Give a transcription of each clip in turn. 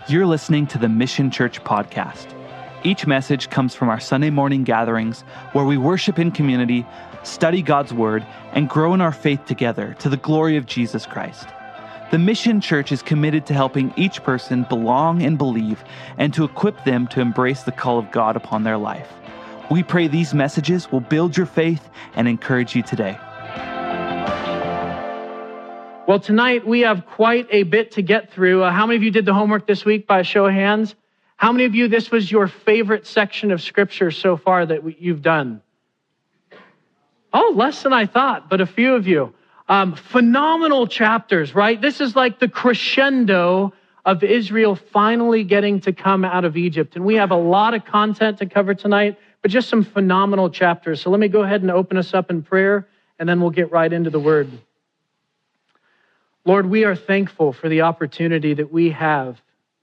You're listening to the Mission Church podcast. Each message comes from our Sunday morning gatherings where we worship in community, study God's Word, and grow in our faith together to the glory of Jesus Christ. The Mission Church is committed to helping each person belong and believe and to equip them to embrace the call of God upon their life. We pray these messages will build your faith and encourage you today. Well, tonight we have quite a bit to get through. How many of you did the homework this week by a show of hands? How many of you, this was your favorite section of Scripture so far that you've done? Oh, less than I thought, but a few of you. Phenomenal chapters, right? This is like the crescendo of Israel finally getting to come out of Egypt. And we have a lot of content to cover tonight, but just some phenomenal chapters. So let me go ahead and open us up in prayer, and then we'll get right into the Word. Lord, we are thankful for the opportunity that we have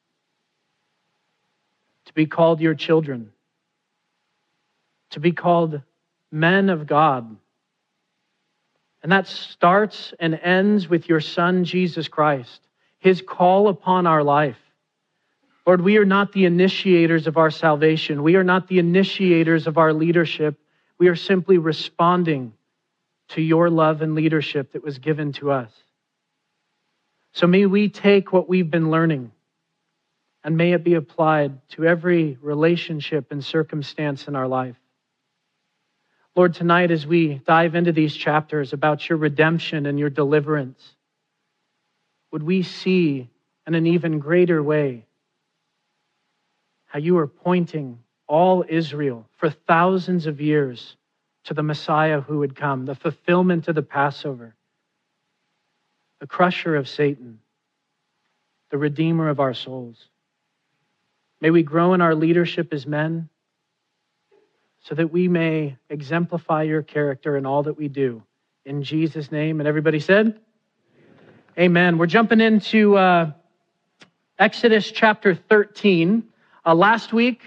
to be called your children, to be called men of God. And that starts and ends with your Son, Jesus Christ, his call upon our life. Lord, we are not the initiators of our salvation. We are not the initiators of our leadership. We are simply responding to your love and leadership that was given to us. So may we take what we've been learning and may it be applied to every relationship and circumstance in our life. Lord, tonight as we dive into these chapters about your redemption and your deliverance, would we see in an even greater way how you are pointing all Israel for thousands of years to the Messiah who would come, the fulfillment of the Passover, the crusher of Satan, the redeemer of our souls. May we grow in our leadership as men so that we may exemplify your character in all that we do. In Jesus' name, and everybody said? Amen. We're jumping into Exodus chapter 13. Last week,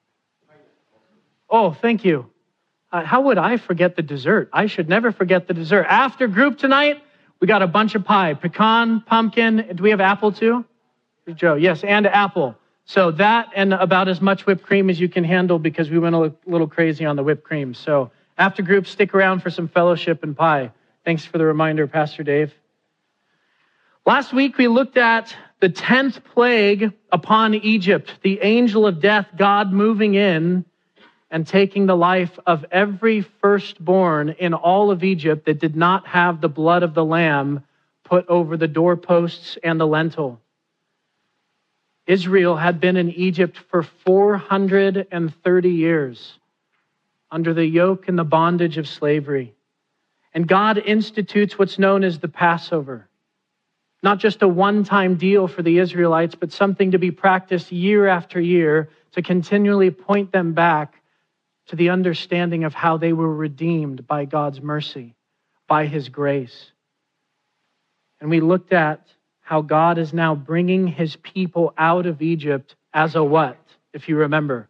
thank you. How would I forget the dessert? I should never forget the dessert. After group tonight, we got a bunch of pie, pecan, pumpkin. Do we have apple too? Joe, yes, and apple. So that and about as much whipped cream as you can handle because we went a little crazy on the whipped cream. So after group, stick around for some fellowship and pie. Thanks for the reminder, Pastor Dave. Last week, we looked at the 10th plague upon Egypt, the angel of death, God moving in and taking the life of every firstborn in all of Egypt that did not have the blood of the lamb put over the doorposts and the lintel. Israel had been in Egypt for 430 years under the yoke and the bondage of slavery. And God institutes what's known as the Passover. Not just a one-time deal for the Israelites, but something to be practiced year after year to continually point them back to the understanding of how they were redeemed by God's mercy, by his grace. And we looked at how God is now bringing his people out of Egypt as a what, if you remember?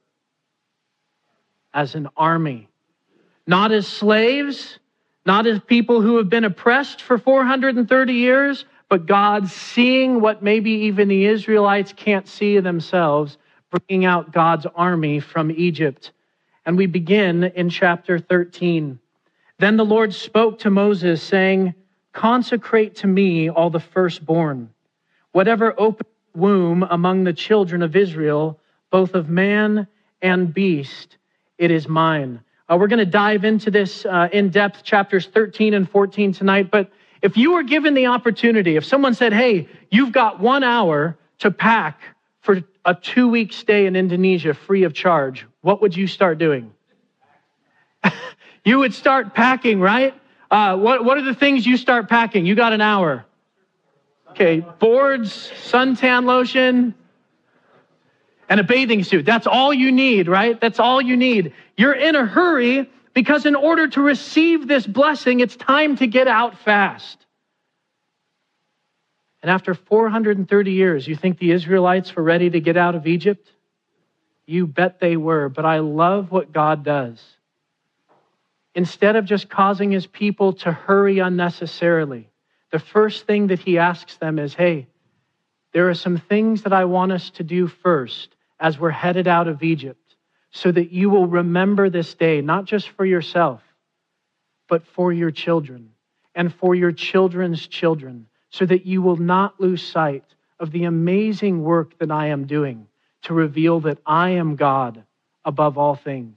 As an army. Not as slaves, not as people who have been oppressed for 430 years, but God seeing what maybe even the Israelites can't see themselves, bringing out God's army from Egypt. And we begin in chapter 13. Then the Lord spoke to Moses, saying, "Consecrate to me all the firstborn, whatever open womb among the children of Israel, both of man and beast, it is mine." We're going to dive into this in depth, chapters 13 and 14 tonight. But if you were given the opportunity, if someone said, "Hey, you've got 1 hour to pack for a 2-week stay in Indonesia free of charge," what would you start doing? You would start packing, right? What are the things you start packing? You got an hour. Okay, boards, suntan lotion, and a bathing suit. That's all you need, right? That's all you need. You're in a hurry because in order to receive this blessing, it's time to get out fast. And after 430 years, you think the Israelites were ready to get out of Egypt? You bet they were, but I love what God does. Instead of just causing his people to hurry unnecessarily, the first thing that he asks them is, hey, there are some things that I want us to do first as we're headed out of Egypt, so that you will remember this day, not just for yourself, but for your children and for your children's children, so that you will not lose sight of the amazing work that I am doing to reveal that I am God above all things.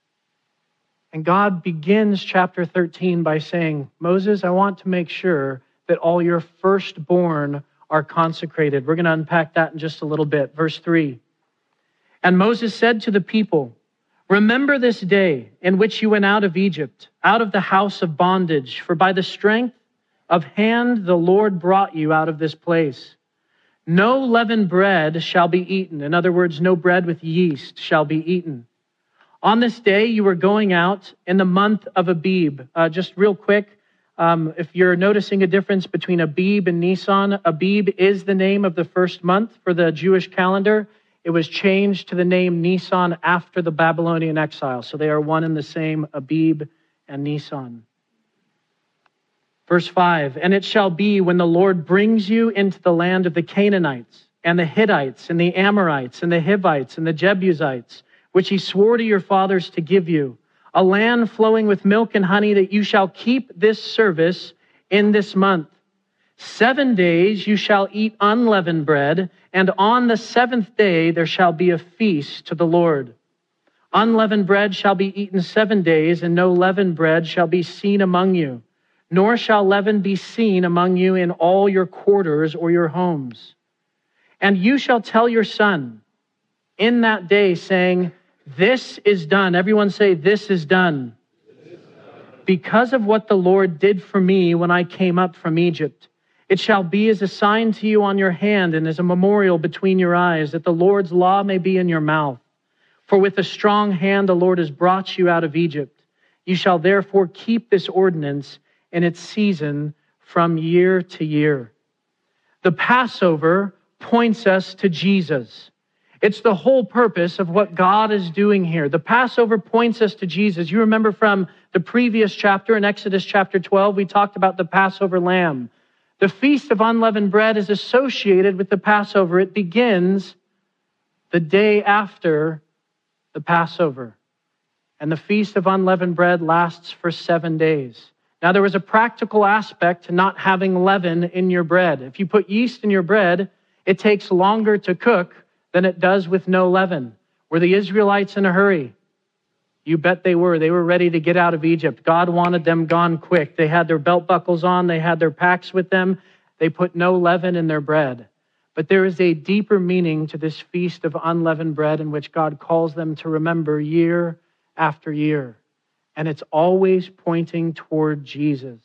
And God begins chapter 13 by saying, Moses, I want to make sure that all your firstborn are consecrated. We're going to unpack that in just a little bit. Verse 3. And Moses said to the people, remember this day in which you went out of Egypt, out of the house of bondage, for by the strength of hand the Lord brought you out of this place. No leavened bread shall be eaten. In other words, no bread with yeast shall be eaten. On this day you were going out in the month of Abib. Just real quick, if you're noticing a difference between Abib and Nisan, Abib is the name of the first month for the Jewish calendar. It was changed to the name Nisan after the Babylonian exile. So they are one and the same, Abib and Nisan. Verse 5, and it shall be when the Lord brings you into the land of the Canaanites and the Hittites and the Amorites and the Hivites and the Jebusites, which he swore to your fathers to give you, a land flowing with milk and honey, that you shall keep this service in this month. 7 days you shall eat unleavened bread, and on the 7th day there shall be a feast to the Lord. Unleavened bread shall be eaten 7 days, and no leavened bread shall be seen among you, nor shall leaven be seen among you in all your quarters or your homes. And you shall tell your son in that day, saying, this is done. Everyone say, this is done. Because of what the Lord did for me when I came up from Egypt. It shall be as a sign to you on your hand and as a memorial between your eyes, that the Lord's law may be in your mouth. For with a strong hand the Lord has brought you out of Egypt. You shall therefore keep this ordinance in its season from year to year. The Passover points us to Jesus. It's the whole purpose of what God is doing here. The Passover points us to Jesus. You remember from the previous chapter in Exodus chapter 12, we talked about the Passover lamb. The Feast of Unleavened Bread is associated with the Passover. It begins the day after the Passover. And the Feast of Unleavened Bread lasts for 7 days. Now, there was a practical aspect to not having leaven in your bread. If you put yeast in your bread, it takes longer to cook than it does with no leaven. Were the Israelites in a hurry? You bet they were. They were ready to get out of Egypt. God wanted them gone quick. They had their belt buckles on. They had their packs with them. They put no leaven in their bread. But there is a deeper meaning to this Feast of Unleavened Bread in which God calls them to remember year after year. And it's always pointing toward Jesus.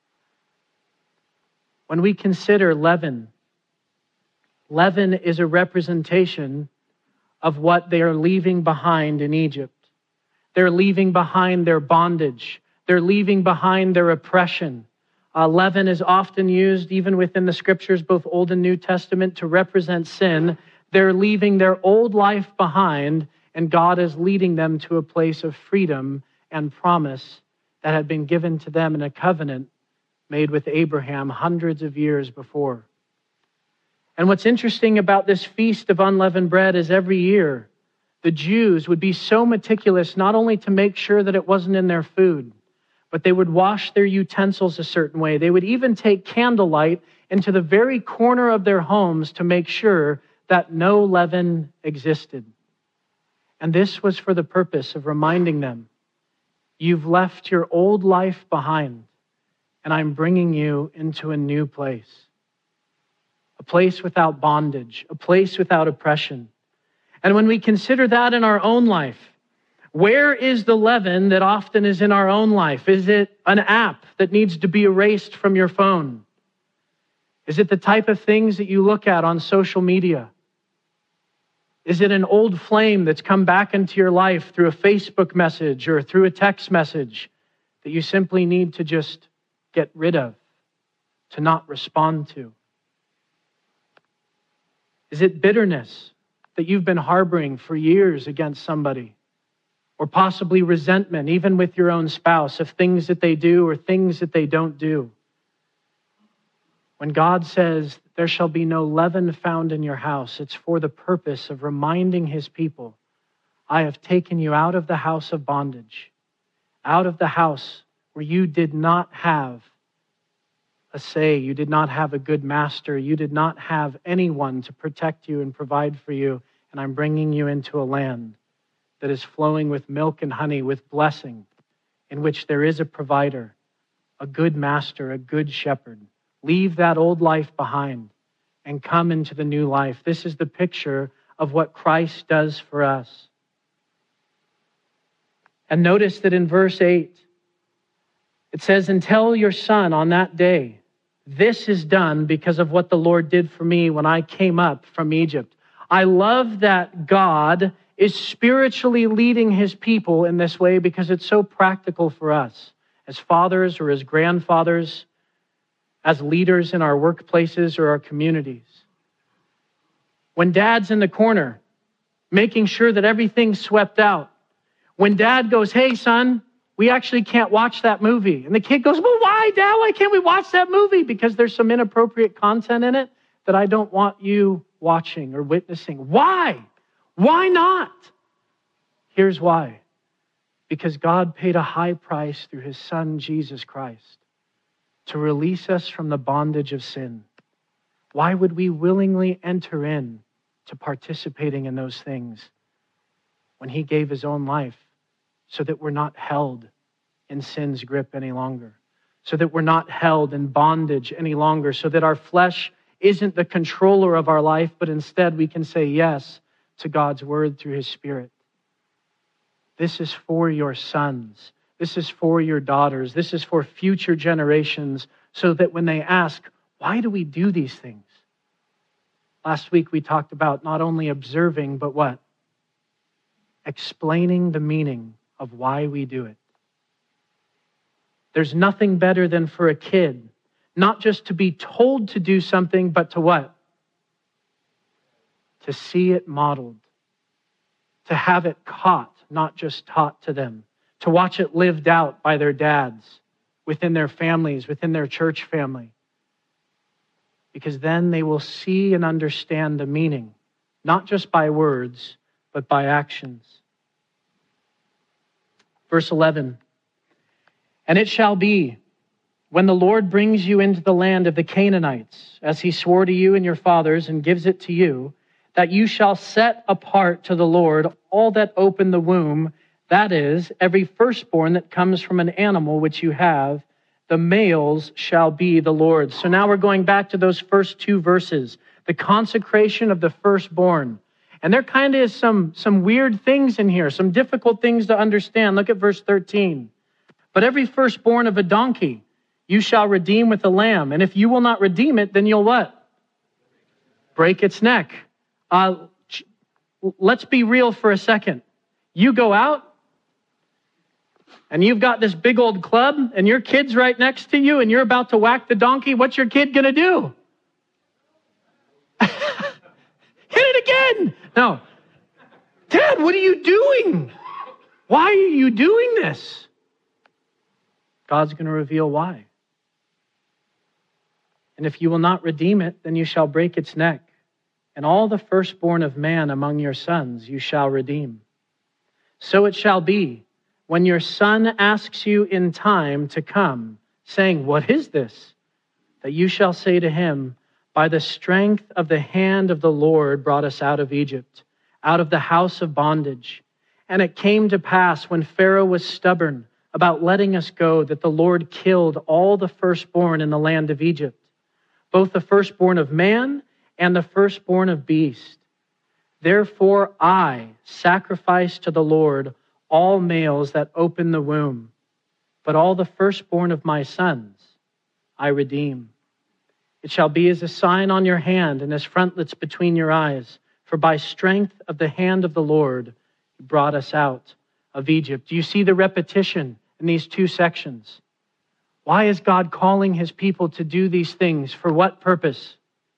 When we consider leaven is a representation of what they are leaving behind in Egypt. They're leaving behind their bondage. They're leaving behind their oppression. Leaven is often used, even within the scriptures, both Old and New Testament, to represent sin. They're leaving their old life behind, and God is leading them to a place of freedom and promise that had been given to them in a covenant made with Abraham hundreds of years before. And what's interesting about this Feast of Unleavened Bread is every year, the Jews would be so meticulous not only to make sure that it wasn't in their food, but they would wash their utensils a certain way. They would even take candlelight into the very corner of their homes to make sure that no leaven existed. And this was for the purpose of reminding them, you've left your old life behind, and I'm bringing you into a new place. A place without bondage, a place without oppression. And when we consider that in our own life, where is the leaven that often is in our own life? Is it an app that needs to be erased from your phone? Is it the type of things that you look at on social media? Is it an old flame that's come back into your life through a Facebook message or through a text message that you simply need to just get rid of, to not respond to? Is it bitterness that you've been harboring for years against somebody? Or possibly resentment, even with your own spouse, of things that they do or things that they don't do? When God says, there shall be no leaven found in your house, it's for the purpose of reminding his people, I have taken you out of the house of bondage, out of the house where you did not have a say, you did not have a good master, you did not have anyone to protect you and provide for you, and I'm bringing you into a land that is flowing with milk and honey, with blessing, in which there is a provider, a good master, a good shepherd. Leave that old life behind and come into the new life. This is the picture of what Christ does for us. And notice that in verse 8, it says, and tell your son on that day, this is done because of what the Lord did for me when I came up from Egypt. I love that God is spiritually leading his people in this way because it's so practical for us as fathers or as grandfathers, as leaders in our workplaces or our communities. When dad's in the corner, making sure that everything's swept out. When dad goes, hey son, we actually can't watch that movie. And the kid goes, well, why, Dad? Why can't we watch that movie? Because there's some inappropriate content in it that I don't want you watching or witnessing. Why? Why not? Here's why. Because God paid a high price through his son, Jesus Christ, to release us from the bondage of sin. Why would we willingly enter in to participating in those things when he gave his own life so that we're not held in sin's grip any longer, so that we're not held in bondage any longer, so that our flesh isn't the controller of our life, but instead we can say yes to God's word through his Spirit. This is for your sons. This is for your daughters. This is for future generations, so that when they ask, why do we do these things? Last week we talked about not only observing, but what? Explaining the meaning of why we do it. There's nothing better than for a kid, not just to be told to do something, but to what? To see it modeled. To have it caught, not just taught to them. To watch it lived out by their dads, within their families, within their church family. Because then they will see and understand the meaning, not just by words, but by actions. Verse 11, and it shall be, when the Lord brings you into the land of the Canaanites, as he swore to you and your fathers and gives it to you, that you shall set apart to the Lord all that open the womb, that is, every firstborn that comes from an animal which you have, the males shall be the Lord's. So now we're going back to those first two verses, the consecration of the firstborn. And there kind of is some weird things in here, some difficult things to understand. Look at verse 13. But every firstborn of a donkey you shall redeem with a lamb. And if you will not redeem it, then you'll what? Break its neck. Let's be real for a second. You go out and you've got this big old club and your kid's right next to you and you're about to whack the donkey. What's your kid going to do? Hit it again. No. Dad, what are you doing? Why are you doing this? God's going to reveal why. And if you will not redeem it, then you shall break its neck. And all the firstborn of man among your sons you shall redeem. So it shall be, when your son asks you in time to come, saying, what is this? That you shall say to him, by the strength of the hand of the Lord brought us out of Egypt, out of the house of bondage. And it came to pass when Pharaoh was stubborn about letting us go, that the Lord killed all the firstborn in the land of Egypt, both the firstborn of man and the firstborn of beast. Therefore I sacrifice to the Lord all males that open the womb, but all the firstborn of my sons I redeem. It shall be as a sign on your hand and as frontlets between your eyes, for by strength of the hand of the Lord he brought us out of Egypt. Do you see the repetition in these two sections? Why is God calling his people to do these things? For what purpose?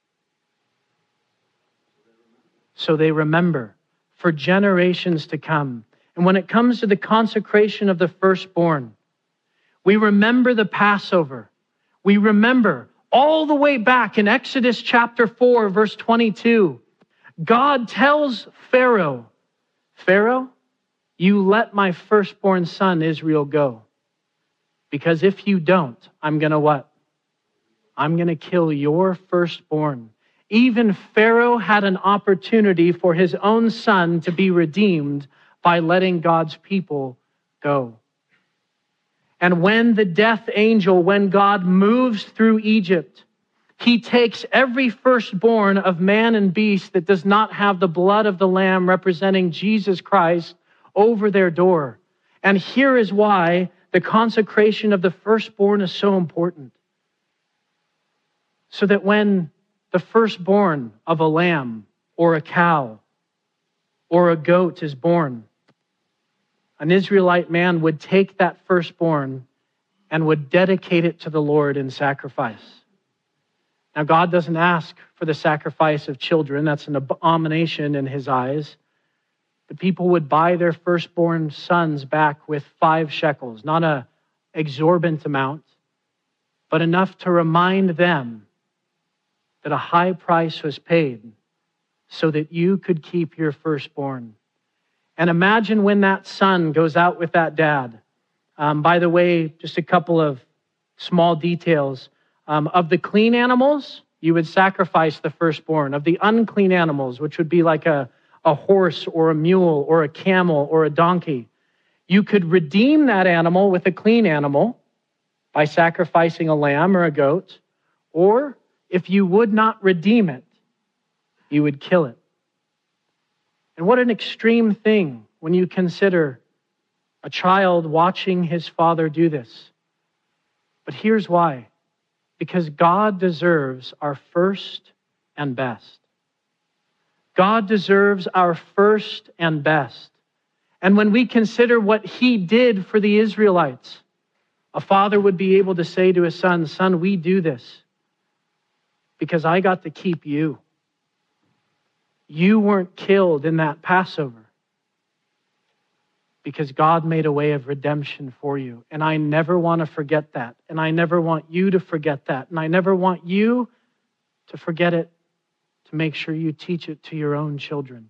So they remember for generations to come. And when it comes to the consecration of the firstborn, we remember the Passover. We remember All the way back in Exodus chapter 4, verse 22, God tells Pharaoh, Pharaoh, you let my firstborn son Israel go. Because if you don't, I'm going to what? I'm going to kill your firstborn. Even Pharaoh had an opportunity for his own son to be redeemed by letting God's people go. And when the death angel, when God moves through Egypt, he takes every firstborn of man and beast that does not have the blood of the Lamb representing Jesus Christ over their door. And here is why the consecration of the firstborn is so important. So that when the firstborn of a lamb or a cow or a goat is born, an Israelite man would take that firstborn and would dedicate it to the Lord in sacrifice. Now, God doesn't ask for the sacrifice of children. That's an abomination in his eyes. The people would buy their firstborn sons back with 5 shekels, not an exorbitant amount, but enough to remind them that a high price was paid so that you could keep your firstborn. And imagine when that son goes out with that dad. By the way, just a couple of small details. Of the clean animals, you would sacrifice the firstborn. Of the unclean animals, which would be like a horse or a mule or a camel or a donkey, you could redeem that animal with a clean animal by sacrificing a lamb or a goat. Or if you would not redeem it, you would kill it. And what an extreme thing when you consider a child watching his father do this. But here's why. Because God deserves our first and best. God deserves our first and best. And when we consider what he did for the Israelites, a father would be able to say to his son, son, we do this because I got to keep you. You weren't killed in that Passover because God made a way of redemption for you. And I never want to forget that. And I never want you to forget that. And I never want you to forget it, to make sure you teach it to your own children.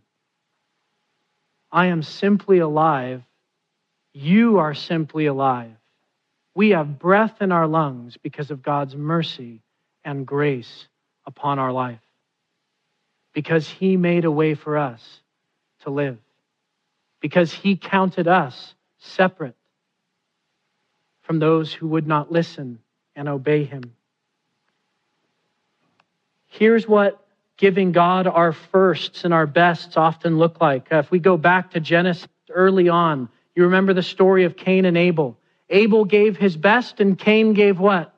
I am simply alive. You are simply alive. We have breath in our lungs because of God's mercy and grace upon our life. Because he made a way for us to live. Because he counted us separate from those who would not listen and obey him. Here's what giving God our firsts and our bests often look like. If we go back to Genesis early on, you remember the story of Cain and Abel. Abel gave his best and Cain gave what?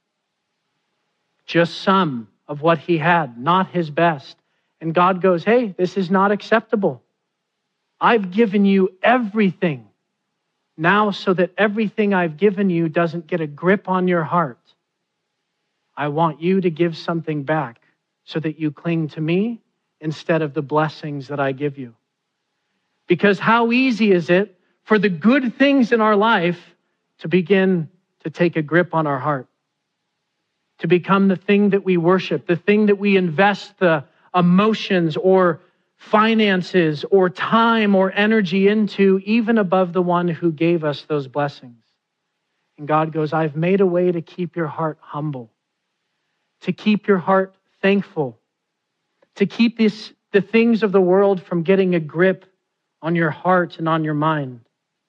Just some of what he had, not his best. And God goes, hey, this is not acceptable. I've given you everything now so that everything I've given you doesn't get a grip on your heart. I want you to give something back so that you cling to me instead of the blessings that I give you. Because how easy is it for the good things in our life to begin to take a grip on our heart, to become the thing that we worship, the thing that we invest the emotions or finances or time or energy into, even above the one who gave us those blessings. And God goes, I've made a way to keep your heart humble, to keep your heart thankful, to keep the things of the world from getting a grip on your heart and on your mind.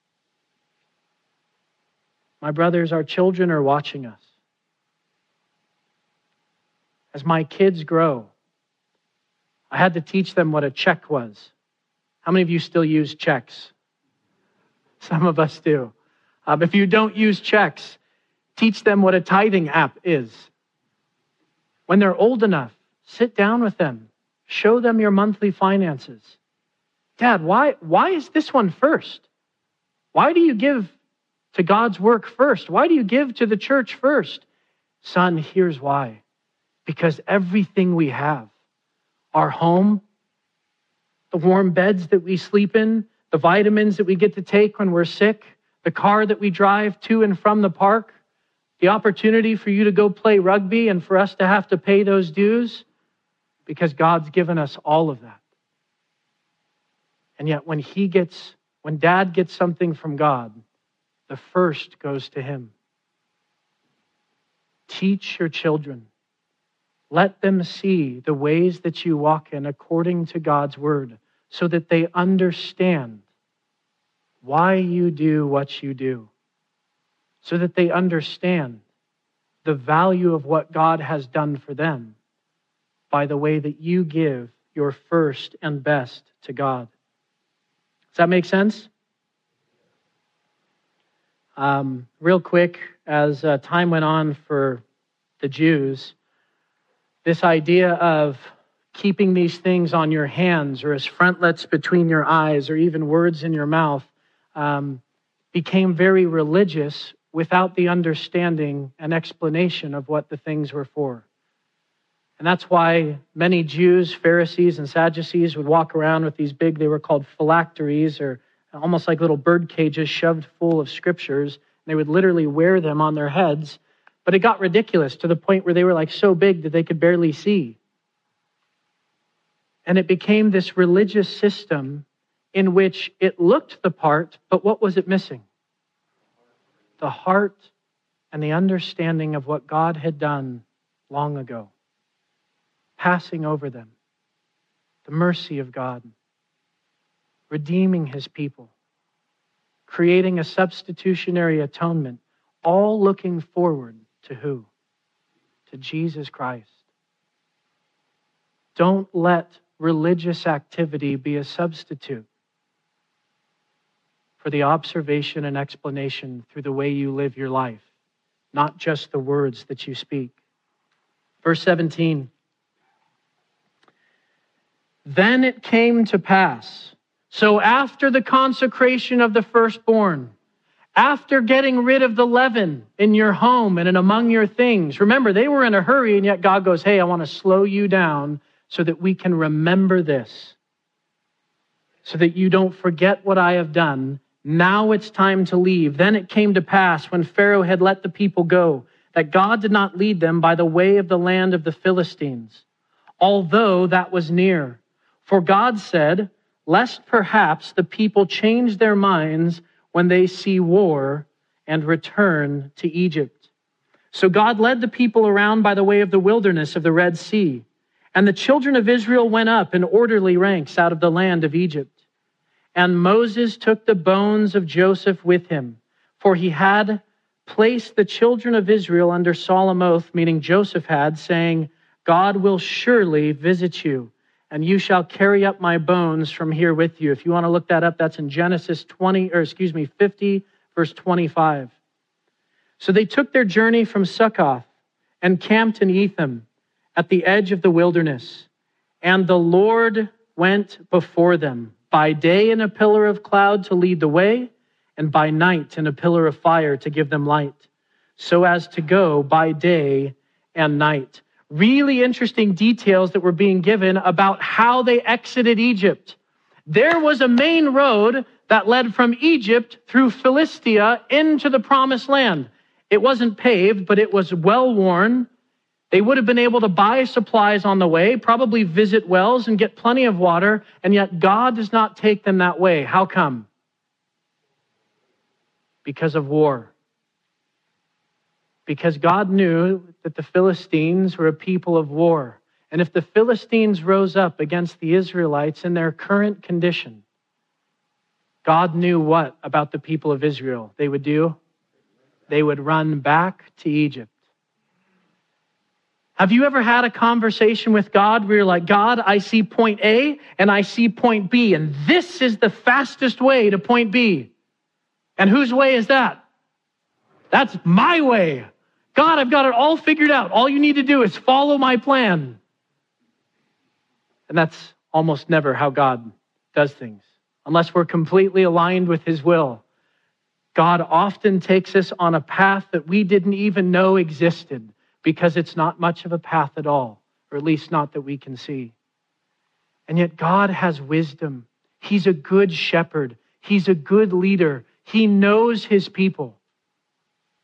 My brothers, our children are watching us. As my kids grow, I had to teach them what a check was. How many of you still use checks? Some of us do. If you don't use checks, teach them what a tithing app is. When they're old enough, sit down with them. Show them your monthly finances. Dad, why is this one first? Why do you give to God's work first? Why do you give to the church first? Son, here's why. Because everything we have, our home, the warm beds that we sleep in, the vitamins that we get to take when we're sick, the car that we drive to and from the park, The opportunity for you to go play rugby and for us to have to pay those dues, because God's given us all of that. And yet when Dad gets something from God, the first goes to him. Teach your children. Let them see the ways that you walk in according to God's word, so that they understand why you do what you do, so that they understand the value of what God has done for them by the way that you give your first and best to God. Does that make sense? Real quick, as time went on for the Jews, this idea of keeping these things on your hands or as frontlets between your eyes or even words in your mouth became very religious without the understanding and explanation of what the things were for. And that's why many Jews, Pharisees, and Sadducees would walk around with these big, they were called phylacteries, or almost like little bird cages shoved full of scriptures. They would literally wear them on their heads. But it got ridiculous to the point where they were like so big that they could barely see. And it became this religious system in which it looked the part, but what was it missing? The heart and the understanding of what God had done long ago. Passing over them. The mercy of God. Redeeming his people. Creating a substitutionary atonement. All looking forward to who? To Jesus Christ. Don't let religious activity be a substitute for the observation and explanation through the way you live your life, not just the words that you speak. Verse 17. Then it came to pass, so after the consecration of the firstborn, after getting rid of the leaven in your home and in among your things. Remember, they were in a hurry, and yet God goes, hey, I want to slow you down so that we can remember this. So that you don't forget what I have done. Now it's time to leave. Then it came to pass, when Pharaoh had let the people go, that God did not lead them by the way of the land of the Philistines, although that was near. For God said, lest perhaps the people change their minds when they see war and return to Egypt. So God led the people around by the way of the wilderness of the Red Sea. And the children of Israel went up in orderly ranks out of the land of Egypt. And Moses took the bones of Joseph with him, for he had placed the children of Israel under solemn oath, meaning Joseph had, saying, God will surely visit you, and you shall carry up my bones from here with you. If you want to look that up, that's in Genesis 50, verse 25. So they took their journey from Succoth and camped in Etham at the edge of the wilderness. And the Lord went before them, by day in a pillar of cloud to lead the way, and by night in a pillar of fire to give them light, so as to go by day and night. Really interesting details that were being given about how they exited Egypt. There was a main road that led from Egypt through Philistia into the promised land. It wasn't paved, but it was well worn. They would have been able to buy supplies on the way, probably visit wells and get plenty of water, and yet God does not take them that way. How come? Because of war. Because God knew that the Philistines were a people of war. And if the Philistines rose up against the Israelites in their current condition, God knew what about the people of Israel they would do? They would run back to Egypt. Have you ever had a conversation with God where you're like, God, I see point A and I see point B, and this is the fastest way to point B. And whose way is that? That's my way. God, I've got it all figured out. All you need to do is follow my plan. And that's almost never how God does things, unless we're completely aligned with his will. God often takes us on a path that we didn't even know existed, because it's not much of a path at all, or at least not that we can see. And yet God has wisdom. He's a good shepherd. He's a good leader. He knows his people.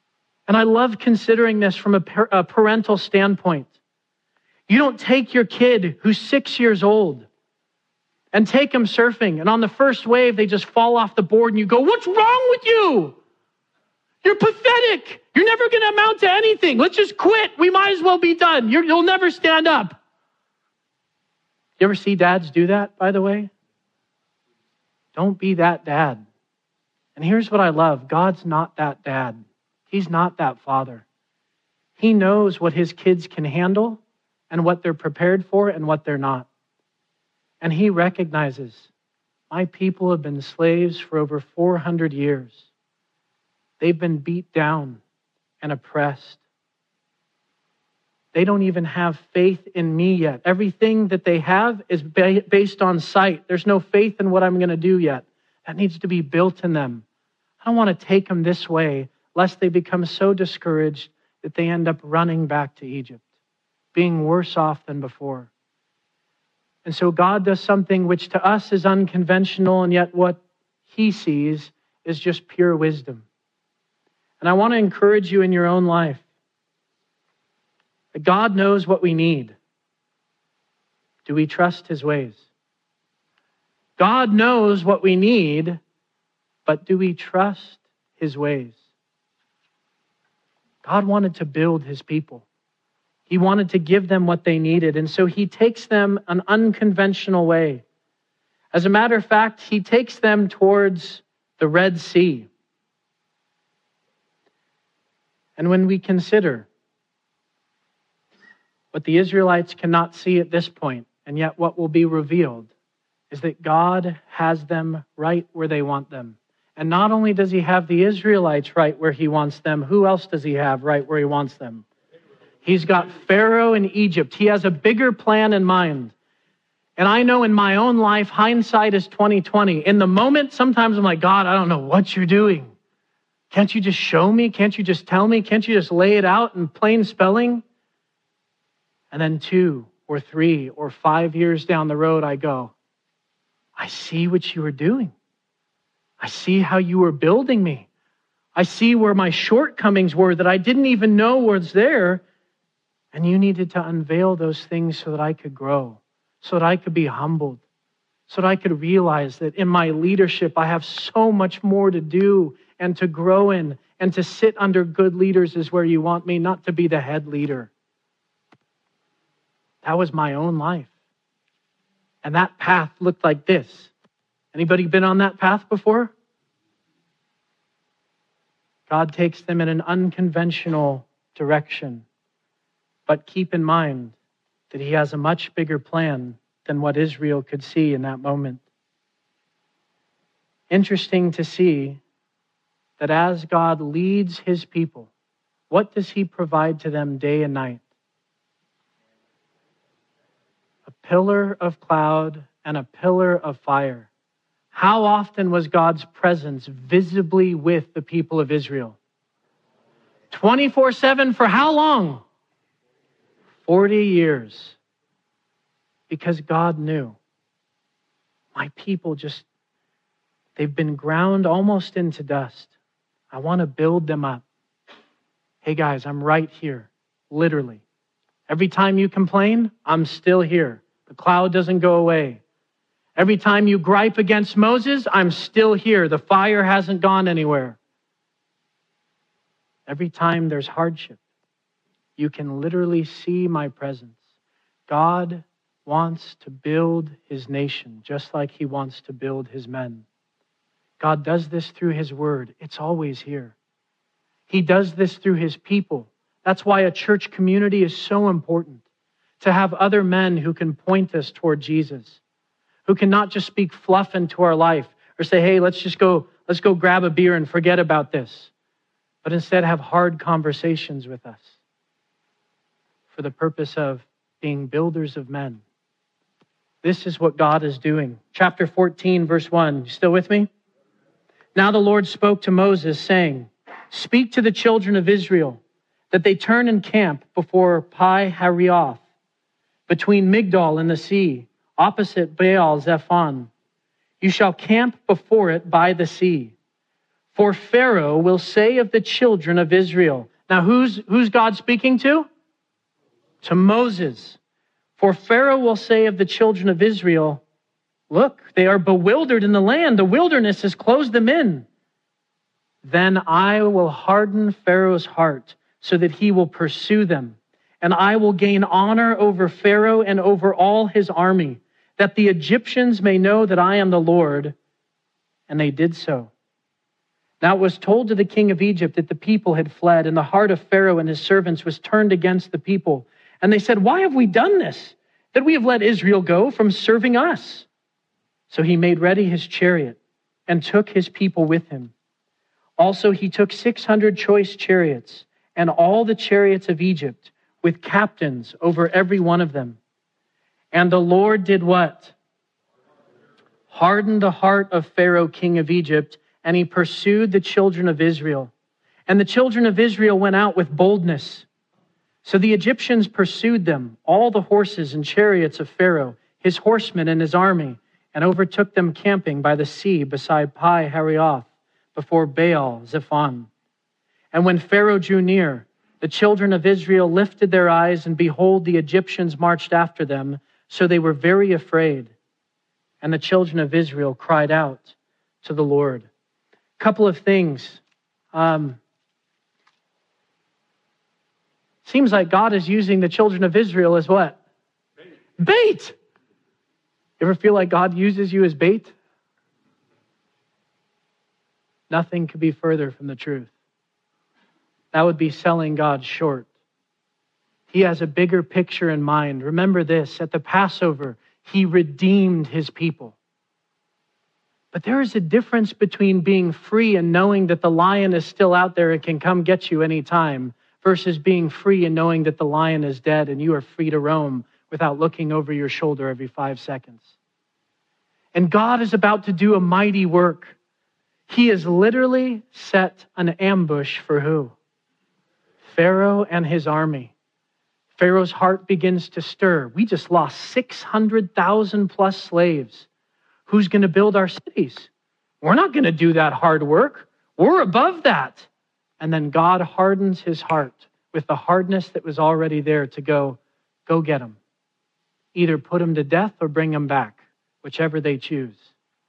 And I love considering this from a parental standpoint. You don't take your kid who's 6 years old and take them surfing, and on the first wave, they just fall off the board, and you go, "What's wrong with you? You're pathetic. You're never going to amount to anything. Let's just quit. We might as well be done. You'll never stand up." You ever see dads do that, by the way? Don't be that dad. And here's what I love. God's not that dad. He's not that father. He knows what his kids can handle and what they're prepared for and what they're not. And he recognizes, my people have been slaves for over 400 years. They've been beat down and oppressed. They don't even have faith in me yet. Everything that they have is based on sight. There's no faith in what I'm going to do yet. That needs to be built in them. I don't want to take them this way, lest they become so discouraged that they end up running back to Egypt, being worse off than before. And so God does something which to us is unconventional, and yet what he sees is just pure wisdom. And I want to encourage you in your own life that God knows what we need. Do we trust his ways? God knows what we need, but do we trust his ways? God wanted to build his people. He wanted to give them what they needed, and so he takes them an unconventional way. As a matter of fact, he takes them towards the Red Sea. And when we consider what the Israelites cannot see at this point, and yet what will be revealed, is that God has them right where they want them. And not only does he have the Israelites right where he wants them, who else does he have right where he wants them? He's got Pharaoh in Egypt. He has a bigger plan in mind. And I know in my own life, hindsight is 20/20. In the moment, sometimes I'm like, God, I don't know what you're doing. Can't you just show me? Can't you just tell me? Can't you just lay it out in plain spelling? And then 2 or 3 or 5 years down the road, I go, I see what you were doing. I see how you were building me. I see where my shortcomings were that I didn't even know was there. And you needed to unveil those things so that I could grow, so that I could be humbled, so that I could realize that in my leadership, I have so much more to do and to grow in, and to sit under good leaders is where you want me, not to be the head leader. That was my own life. And that path looked like this. Anybody been on that path before? God takes them in an unconventional direction. But keep in mind that he has a much bigger plan than what Israel could see in that moment. Interesting to see that as God leads his people, what does he provide to them day and night? A pillar of cloud and a pillar of fire. How often was God's presence visibly with the people of Israel? 24/7 for how long? 40 years. Because God knew. My people they've been ground almost into dust. I want to build them up. Hey guys, I'm right here, literally. Every time you complain, I'm still here. The cloud doesn't go away. Every time you gripe against Moses, I'm still here. The fire hasn't gone anywhere. Every time there's hardship, you can literally see my presence. God wants to build his nation just like he wants to build his men. God does this through his word. It's always here. He does this through his people. That's why a church community is so important. To have other men who can point us toward Jesus, who can not just speak fluff into our life or say, hey, let's go grab a beer and forget about this, but instead have hard conversations with us for the purpose of being builders of men. This is what God is doing. Chapter 14, verse 1. You still with me? Now the Lord spoke to Moses, saying, speak to the children of Israel that they turn and camp before Pi-Hahiroth, between Migdol and the sea, opposite Baal-Zephon. You shall camp before it by the sea. For Pharaoh will say of the children of Israel, Now, who's God speaking to? To Moses. For Pharaoh will say of the children of Israel, look, they are bewildered in the land. The wilderness has closed them in. Then I will harden Pharaoh's heart so that he will pursue them. And I will gain honor over Pharaoh and over all his army, that the Egyptians may know that I am the Lord. And they did so. Now it was told to the king of Egypt that the people had fled, and the heart of Pharaoh and his servants was turned against the people. And they said, why have we done this, that we have let Israel go from serving us? So he made ready his chariot and took his people with him. Also he took 600 choice chariots and all the chariots of Egypt with captains over every one of them. And the Lord did what? Hardened the heart of Pharaoh, king of Egypt, and he pursued the children of Israel. And the children of Israel went out with boldness. So the Egyptians pursued them, all the horses and chariots of Pharaoh, his horsemen and his army, and overtook them camping by the sea beside Pi Hahiroth, before Baal Zephon. And when Pharaoh drew near, the children of Israel lifted their eyes, and behold, the Egyptians marched after them, so they were very afraid. And the children of Israel cried out to the Lord. Couple of things. Seems like God is using the children of Israel as what? Bait. You ever feel like God uses you as bait? Nothing could be further from the truth. That would be selling God short. He has a bigger picture in mind. Remember this, at the Passover, he redeemed his people. But there is a difference between being free and knowing that the lion is still out there and can come get you anytime, versus being free and knowing that the lion is dead and you are free to roam without looking over your shoulder every 5 seconds. And God is about to do a mighty work. He has literally set an ambush for who? Pharaoh and his army. Pharaoh's heart begins to stir. We just lost 600,000 plus slaves. Who's going to build our cities? We're not going to do that hard work. We're above that. And then God hardens his heart with the hardness that was already there to go get them. Either put them to death or bring them back, whichever they choose.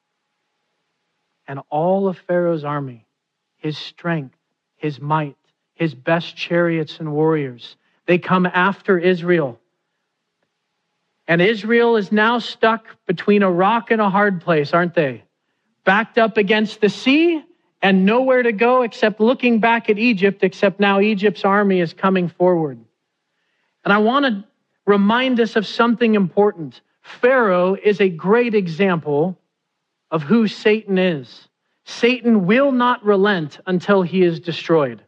And all of Pharaoh's army, his strength, his might, his best chariots and warriors, they come after Israel. And Israel is now stuck between a rock and a hard place, aren't they? Backed up against the sea and nowhere to go except looking back at Egypt, except now Egypt's army is coming forward. And I want to remind us of something important. Pharaoh is a great example of who Satan is. Satan will not relent until he is destroyed.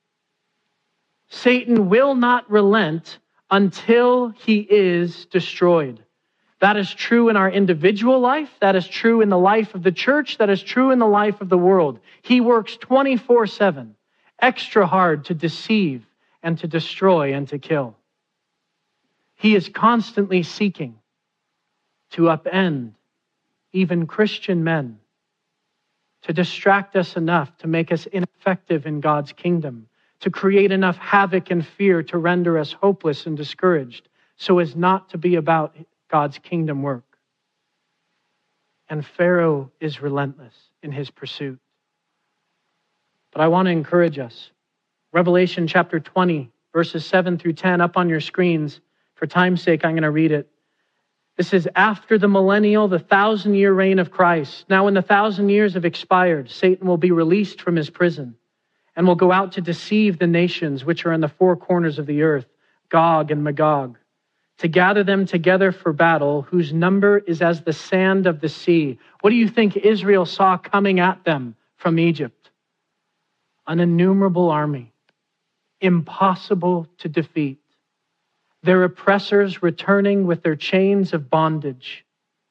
Satan will not relent until he is destroyed. That is true in our individual life. That is true in the life of the church. That is true in the life of the world. He works 24/7, extra hard to deceive and to destroy and to kill. He is constantly seeking to upend even Christian men, to distract us enough to make us ineffective in God's kingdom, to create enough havoc and fear to render us hopeless and discouraged, so as not to be about God's kingdom work. And Pharaoh is relentless in his pursuit. But I want to encourage us. Revelation chapter 20, verses 7 through 10, up on your screens. For time's sake, I'm going to read it. This is after the millennial, the 1,000-year reign of Christ. Now when the 1,000 years have expired, Satan will be released from his prison and will go out to deceive the nations which are in the four corners of the earth, Gog and Magog, to gather them together for battle, whose number is as the sand of the sea. What do you think Israel saw coming at them from Egypt? An innumerable army, impossible to defeat. Their oppressors returning with their chains of bondage.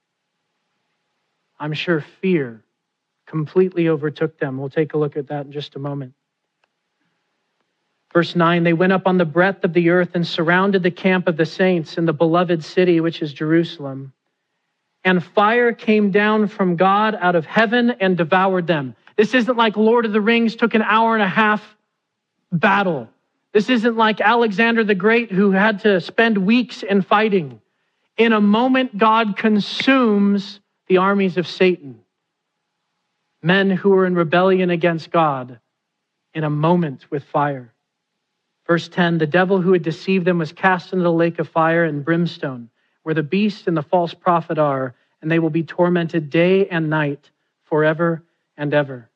I'm sure fear completely overtook them. We'll take a look at that in just a moment. Verse 9, they went up on the breadth of the earth and surrounded the camp of the saints in the beloved city, which is Jerusalem. And fire came down from God out of heaven and devoured them. This isn't like Lord of the Rings took an hour and a half battle. This isn't like Alexander the Great who had to spend weeks in fighting. In a moment, God consumes the armies of Satan. Men who were in rebellion against God in a moment with fire. Verse 10, the devil who had deceived them was cast into the lake of fire and brimstone, where the beast and the false prophet are, and they will be tormented day and night forever and ever.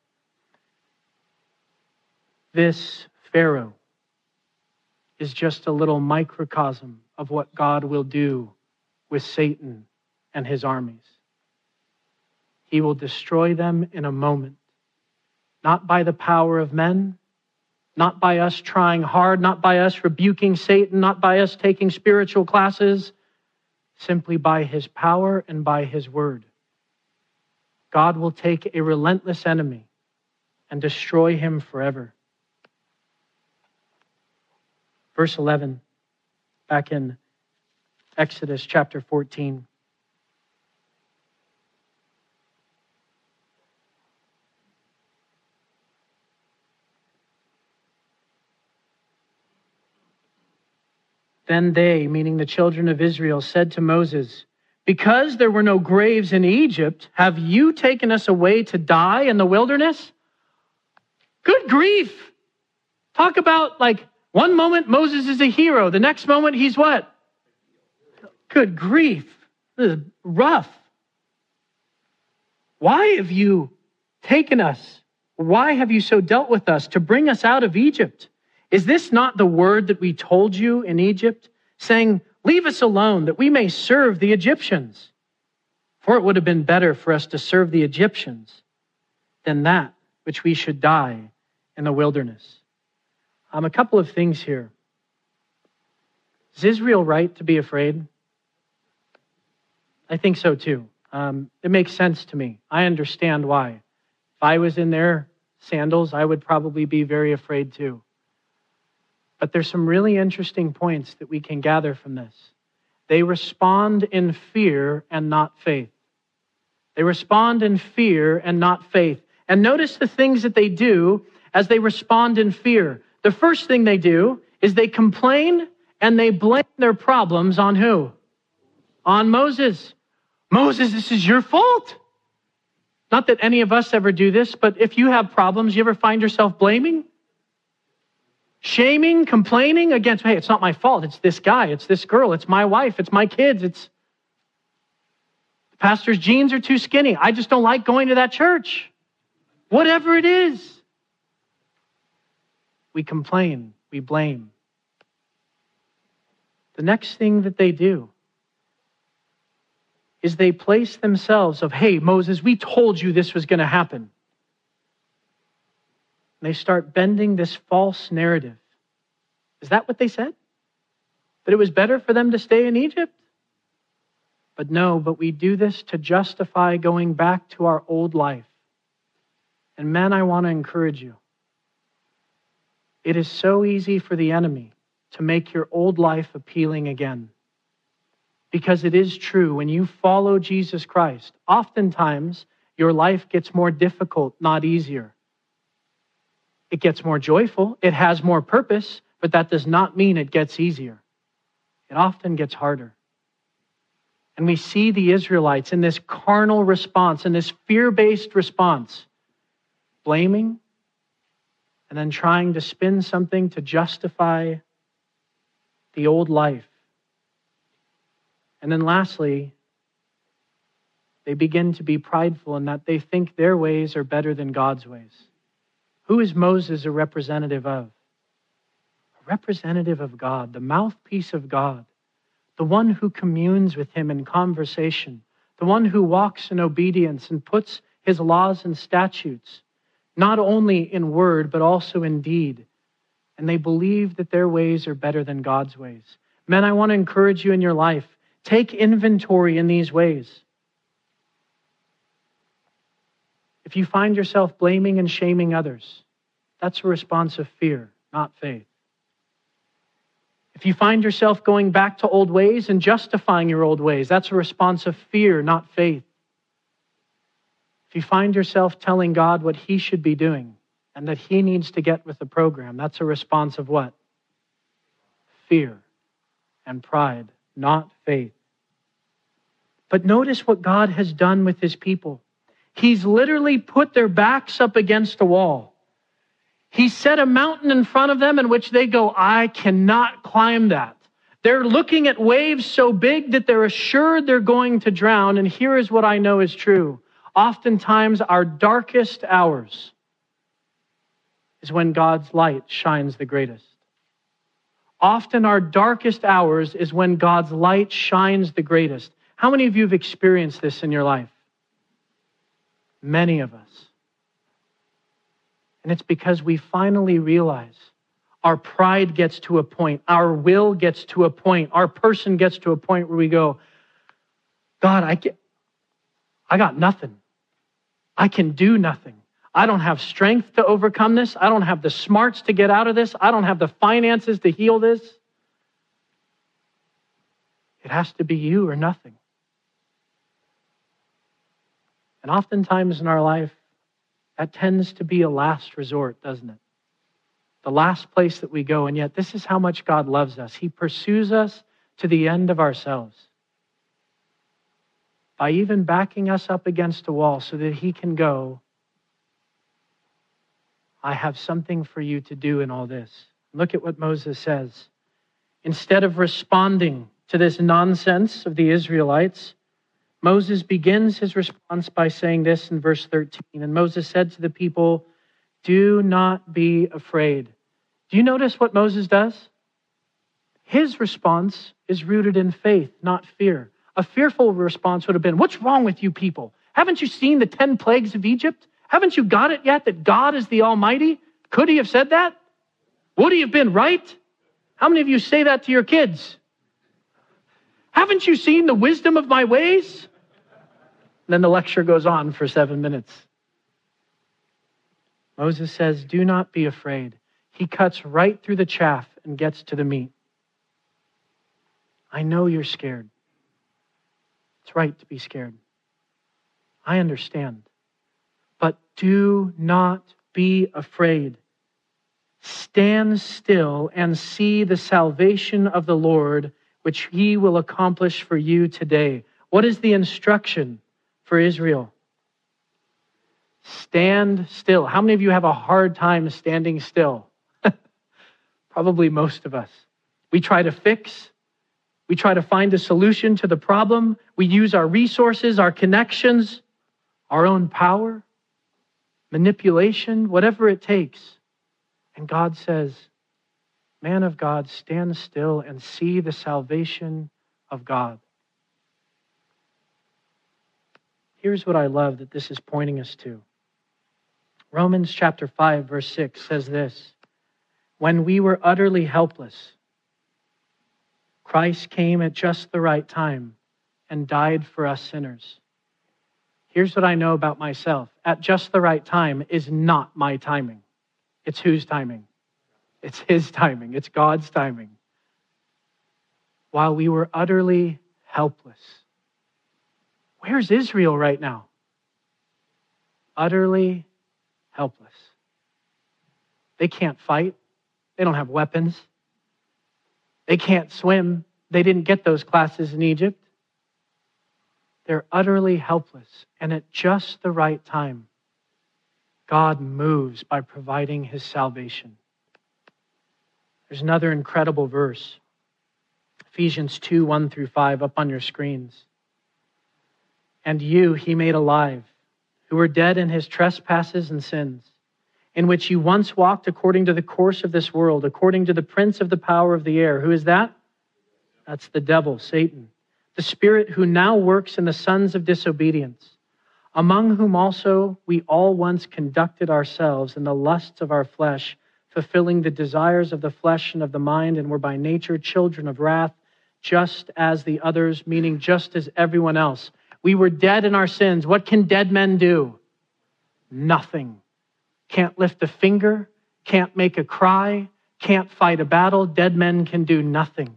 This Pharaoh is just a little microcosm of what God will do with Satan and his armies. He will destroy them in a moment, not by the power of men, not by us trying hard, not by us rebuking Satan, not by us taking spiritual classes, simply by his power and by his word. God will take a relentless enemy and destroy him forever. Verse 11, back in Exodus chapter 14. Then they, meaning the children of Israel, said to Moses, because there were no graves in Egypt, have you taken us away to die in the wilderness? Good grief. Talk about one moment Moses is a hero. The next moment he's what? Good grief. This is rough. Why have you taken us? Why have you so dealt with us to bring us out of Egypt? Is this not the word that we told you in Egypt, saying, leave us alone that we may serve the Egyptians? For it would have been better for us to serve the Egyptians than that which we should die in the wilderness. A couple of things here. Is Israel right to be afraid? I think so too. It makes sense to me. I understand why. If I was in their sandals, I would probably be very afraid too. But there's some really interesting points that we can gather from this. They respond in fear and not faith. They respond in fear and not faith. And notice the things that they do as they respond in fear. The first thing they do is they complain and they blame their problems on who? On Moses. Moses, this is your fault. Not that any of us ever do this, but if you have problems, you ever find yourself blaming? Shaming, complaining against, hey, it's not my fault. It's this guy, it's this girl, it's my wife, it's my kids, it's the pastor's jeans are too skinny. I just don't like going to that church. Whatever it is. We complain, we blame. The next thing that they do is they place themselves of, hey, Moses, we told you this was going to happen. They start bending this false narrative. Is that what they said? That it was better for them to stay in Egypt? But no, but we do this to justify going back to our old life. And men, I want to encourage you. It is so easy for the enemy to make your old life appealing again. Because it is true, when you follow Jesus Christ, oftentimes your life gets more difficult, not easier. It gets more joyful, it has more purpose, but that does not mean it gets easier. It often gets harder. And we see the Israelites in this carnal response, in this fear-based response, blaming and then trying to spin something to justify the old life. And then lastly, they begin to be prideful in that they think their ways are better than God's ways. Who is Moses a representative of? A representative of God, the mouthpiece of God, the one who communes with him in conversation, the one who walks in obedience and puts his laws and statutes, not only in word, but also in deed. And they believe that their ways are better than God's ways. Men, I want to encourage you in your life. Take inventory in these ways. If you find yourself blaming and shaming others, that's a response of fear, not faith. If you find yourself going back to old ways and justifying your old ways, that's a response of fear, not faith. If you find yourself telling God what he should be doing and that he needs to get with the program, that's a response of what? fear and pride, not faith. But notice what God has done with his people. He's literally put their backs up against a wall. He set a mountain in front of them in which they go, I cannot climb that. They're looking at waves so big that they're assured they're going to drown. And here is what I know is true. Oftentimes, our darkest hours is when God's light shines the greatest. Often our darkest hours is when God's light shines the greatest. How many of you have experienced this in your life? Many of us. And it's because we finally realize our pride gets to a point, our will gets to a point, our person gets to a point where we go, God, I got nothing. I can do nothing. I don't have strength to overcome this. I don't have the smarts to get out of this. I don't have the finances to heal this. It has to be you or nothing. And oftentimes in our life, that tends to be a last resort, doesn't it? The last place that we go. And yet this is how much God loves us. He pursues us to the end of ourselves by even backing us up against a wall so that he can go, I have something for you to do in all this. Look at what Moses says. Instead of responding to this nonsense of the Israelites, Moses begins his response by saying this in verse 13. And Moses said to the people, do not be afraid. Do you notice what Moses does? His response is rooted in faith, not fear. A fearful response would have been, what's wrong with you people? Haven't you seen the 10 plagues of Egypt? Haven't you got it yet that God is the Almighty? Could he have said that? Would he have been right? How many of you say that to your kids? Haven't you seen the wisdom of my ways? And then the lecture goes on for 7 minutes. Moses says, do not be afraid. He cuts right through the chaff and gets to the meat. I know you're scared. It's right to be scared. I understand. But do not be afraid. Stand still and see the salvation of the Lord, which he will accomplish for you today. What is the instruction for Israel? Stand still. How many of you have a hard time standing still? Probably most of us. We try to fix. We try to find a solution to the problem. We use our resources, our connections, our own power, manipulation, whatever it takes. And God says, man of God, stand still and see the salvation of God. Here's what I love that this is pointing us to. Romans chapter 5, verse 6 says this, when we were utterly helpless, Christ came at just the right time and died for us sinners. Here's what I know about myself. At just the right time is not my timing. It's whose timing? It's his timing. It's God's timing. While we were utterly helpless. Where's Israel right now? Utterly helpless. They can't fight. They don't have weapons. They can't swim. They didn't get those classes in Egypt. They're utterly helpless. And at just the right time, God moves by providing his salvation. There's another incredible verse. Ephesians 2, 1 through 5, up on your screens. And you he made alive, who were dead in his trespasses and sins, in which you once walked according to the course of this world, according to the prince of the power of the air. Who is that? That's the devil, Satan. The spirit who now works in the sons of disobedience, among whom also we all once conducted ourselves in the lusts of our flesh, fulfilling the desires of the flesh and of the mind, and were by nature children of wrath, just as the others, meaning just as everyone else. We were dead in our sins. What can dead men do? Nothing. Can't lift a finger, can't make a cry, can't fight a battle. Dead men can do nothing.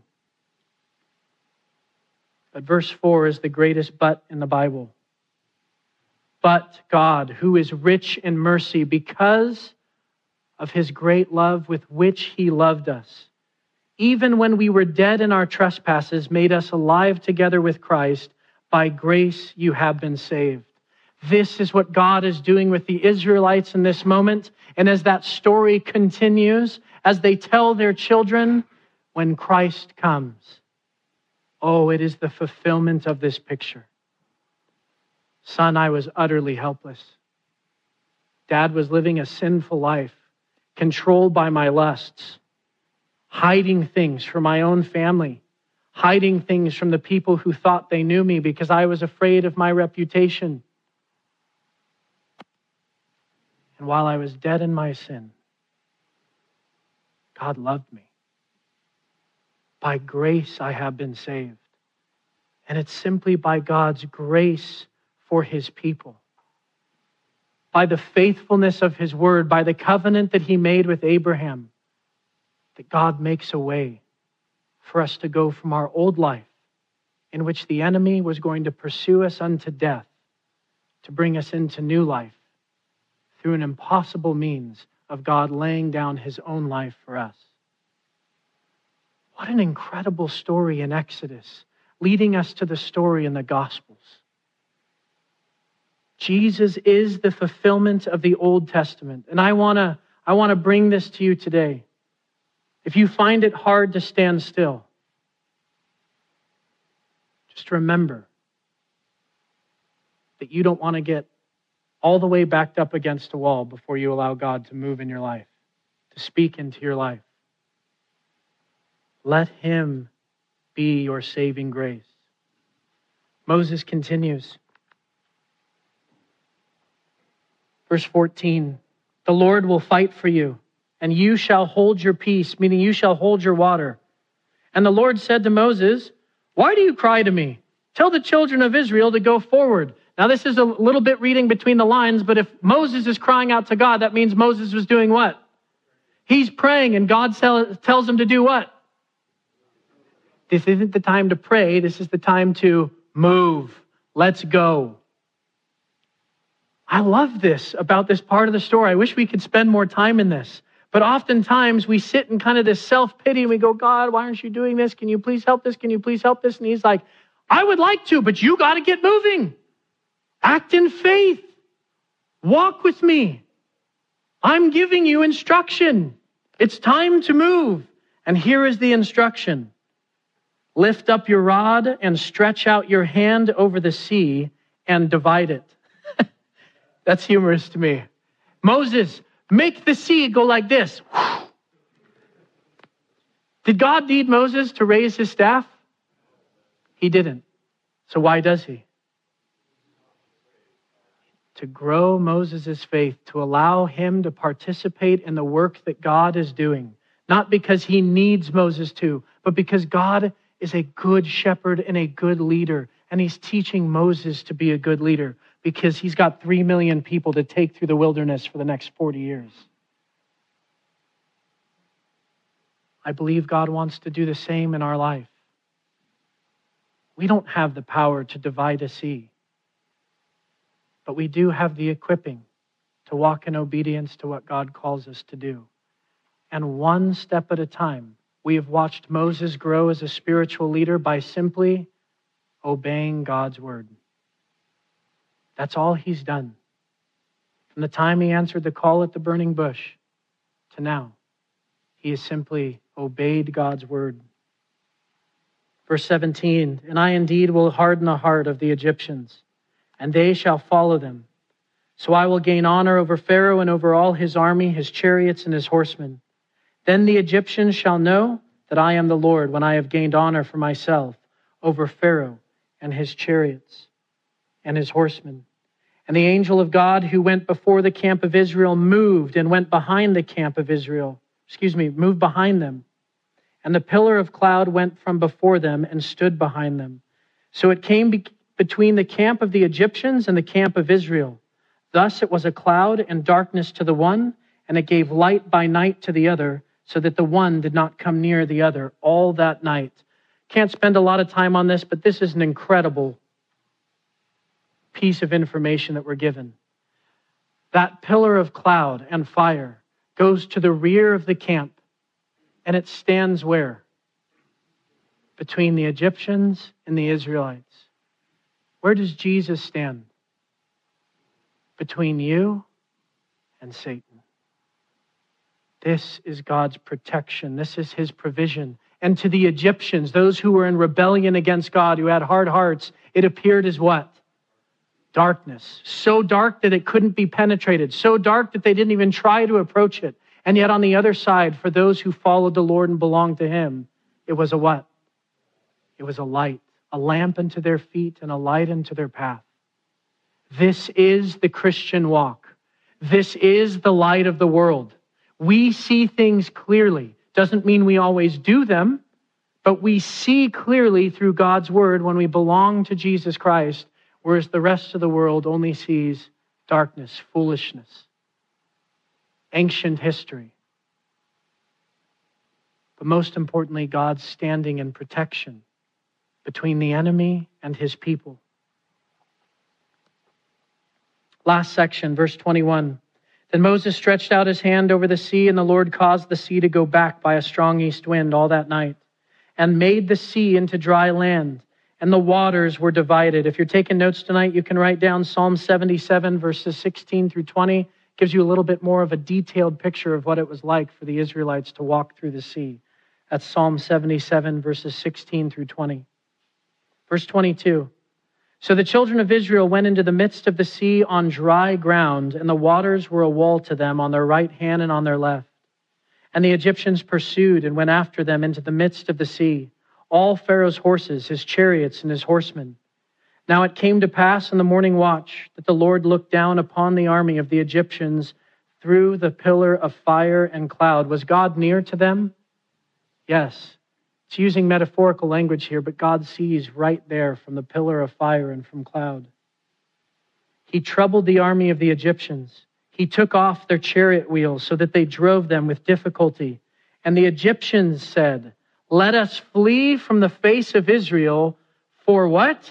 But verse 4 is the greatest but in the Bible. But God, who is rich in mercy, because of his great love with which he loved us, even when we were dead in our trespasses, made us alive together with Christ. By grace you have been saved. This is what God is doing with the Israelites in this moment. And as that story continues, as they tell their children, when Christ comes, oh, it is the fulfillment of this picture. Son, I was utterly helpless. Dad was living a sinful life, controlled by my lusts, hiding things from my own family, hiding things from the people who thought they knew me because I was afraid of my reputation. And while I was dead in my sin, God loved me. By grace I have been saved. And it's simply by God's grace for his people. By the faithfulness of his word, by the covenant that he made with Abraham, that God makes a way for us to go from our old life, in which the enemy was going to pursue us unto death, to bring us into new life through an impossible means of God laying down his own life for us. What an incredible story in Exodus, leading us to the story in the Gospels. Jesus is the fulfillment of the Old Testament. And I want to bring this to you today. If you find it hard to stand still, just remember that you don't want to get all the way backed up against a wall before you allow God to move in your life, to speak into your life. Let him be your saving grace. Moses continues. Verse 14, the Lord will fight for you, and you shall hold your peace, meaning you shall hold your water. And the Lord said to Moses, why do you cry to me? Tell the children of Israel to go forward. Now this is a little bit reading between the lines, but if Moses is crying out to God, that means Moses was doing what? He's praying, and God tells him to do what? This isn't the time to pray. This is the time to move. Let's go. I love this about this part of the story. I wish we could spend more time in this. But oftentimes we sit in kind of this self-pity and we go, God, why aren't you doing this? Can you please help this? Can you please help this? And he's like, I would like to, but you got to get moving. Act in faith. Walk with me. I'm giving you instruction. It's time to move. And here is the instruction. Lift up your rod and stretch out your hand over the sea and divide it. That's humorous to me. Moses, make the sea go like this. Did God need Moses to raise his staff? He didn't. So why does he? To grow Moses' faith, to allow him to participate in the work that God is doing. Not because he needs Moses to, but because God is a good shepherd and a good leader. And he's teaching Moses to be a good leader because he's got 3 million people to take through the wilderness for the next 40 years. I believe God wants to do the same in our life. We don't have the power to divide a sea, but we do have the equipping to walk in obedience to what God calls us to do. And one step at a time, we have watched Moses grow as a spiritual leader by simply obeying God's word. That's all he's done. From the time he answered the call at the burning bush to now, he has simply obeyed God's word. Verse 17, and I indeed will harden the heart of the Egyptians, and they shall follow them. So I will gain honor over Pharaoh and over all his army, his chariots and his horsemen. Then the Egyptians shall know that I am the Lord when I have gained honor for myself over Pharaoh and his chariots and his horsemen. And the angel of God who went before the camp of Israel moved and went behind the camp of Israel. Moved behind them. And the pillar of cloud went from before them and stood behind them. So it came between the camp of the Egyptians and the camp of Israel. Thus it was a cloud and darkness to the one, and it gave light by night to the other, so that the one did not come near the other all that night. Can't spend a lot of time on this, but this is an incredible piece of information that we're given. That pillar of cloud and fire goes to the rear of the camp, and it stands where? between the Egyptians and the Israelites. Where does Jesus stand? Between you and Satan. This is God's protection. This is his provision. And to the Egyptians, those who were in rebellion against God, who had hard hearts, it appeared as what? Darkness. So dark that it couldn't be penetrated. So dark that they didn't even try to approach it. And yet on the other side, for those who followed the Lord and belonged to him, it was a what? It was a light. A lamp unto their feet and a light unto their path. This is the Christian walk. This is the light of the world. We see things clearly. Doesn't mean we always do them, but we see clearly through God's word when we belong to Jesus Christ, whereas the rest of the world only sees darkness, foolishness, ancient history. But most importantly, God's standing in protection between the enemy and his people. Last section, verse 21. Then Moses stretched out his hand over the sea, and the Lord caused the sea to go back by a strong east wind all that night, and made the sea into dry land, and the waters were divided. If you're taking notes tonight, you can write down Psalm 77, verses 16 through 20. Gives you a little bit more of a detailed picture of what it was like for the Israelites to walk through the sea. That's Psalm 77, verses 16 through 20. Verse 22. So the children of Israel went into the midst of the sea on dry ground, and the waters were a wall to them on their right hand and on their left. And the Egyptians pursued and went after them into the midst of the sea, all Pharaoh's horses, his chariots, and his horsemen. Now it came to pass in the morning watch that the Lord looked down upon the army of the Egyptians through the pillar of fire and cloud. Was God near to them? Yes. It's using metaphorical language here, but God sees right there from the pillar of fire and from cloud. He troubled the army of the Egyptians. He took off their chariot wheels so that they drove them with difficulty. And the Egyptians said, "Let us flee from the face of Israel." For what?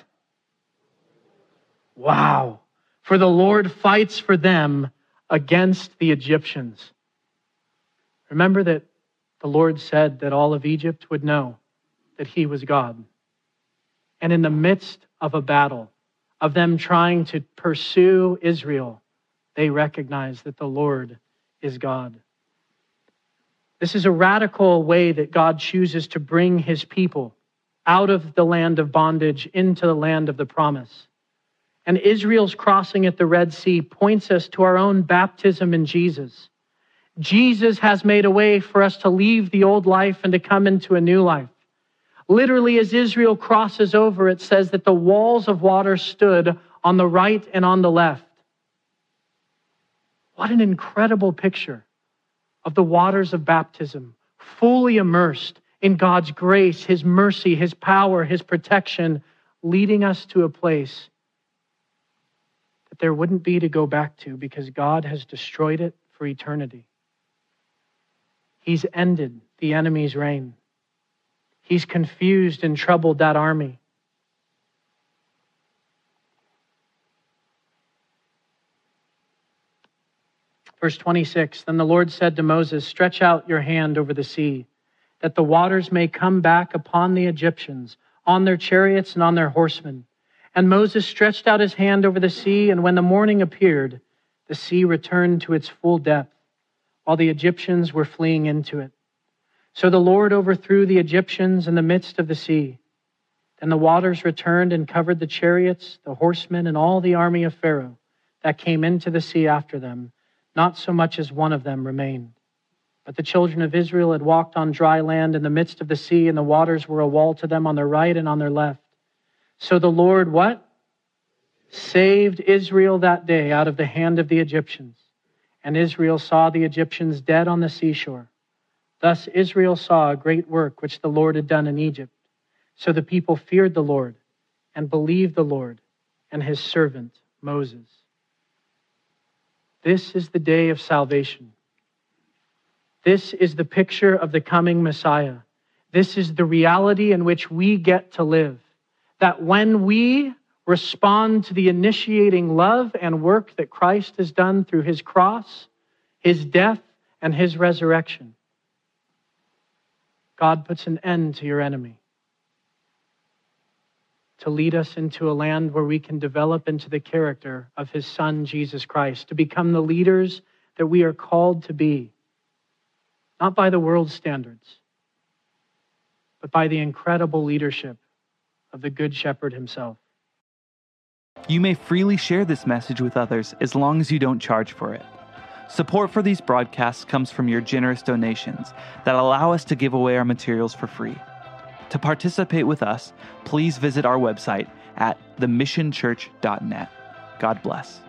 Wow. For the Lord fights for them against the Egyptians. Remember that the Lord said that all of Egypt would know that he was God. And in the midst of a battle, of them trying to pursue Israel, they recognize that the Lord is God. This is a radical way that God chooses to bring his people out of the land of bondage into the land of the promise. And Israel's crossing at the Red Sea points us to our own baptism in Jesus. Jesus has made a way for us to leave the old life and to come into a new life. Literally, as Israel crosses over, it says that the walls of water stood on the right and on the left. What an incredible picture of the waters of baptism, fully immersed in God's grace, his mercy, his power, his protection, leading us to a place that there wouldn't be to go back to because God has destroyed it for eternity. He's ended the enemy's reign. He's confused and troubled that army. Verse 26, then the Lord said to Moses, "Stretch out your hand over the sea, that the waters may come back upon the Egyptians, on their chariots and on their horsemen." And Moses stretched out his hand over the sea, and when the morning appeared, the sea returned to its full depth, while the Egyptians were fleeing into it. So the Lord overthrew the Egyptians in the midst of the sea. Then the waters returned and covered the chariots, the horsemen, and all the army of Pharaoh that came into the sea after them. Not so much as one of them remained. But the children of Israel had walked on dry land in the midst of the sea, and the waters were a wall to them on their right and on their left. So the Lord, what? Saved Israel that day out of the hand of the Egyptians. And Israel saw the Egyptians dead on the seashore. Thus Israel saw a great work which the Lord had done in Egypt. So the people feared the Lord and believed the Lord and his servant Moses. This is the day of salvation. This is the picture of the coming Messiah. This is the reality in which we get to live. That when we respond to the initiating love and work that Christ has done through his cross, his death, and his resurrection, God puts an end to your enemy. to lead us into a land where we can develop into the character of his Son, Jesus Christ, to become the leaders that we are called to be, not by the world's standards, but by the incredible leadership of the Good Shepherd himself. You may freely share this message with others as long as you don't charge for it. Support for these broadcasts comes from your generous donations that allow us to give away our materials for free. To participate with us, please visit our website at themissionchurch.net. God bless.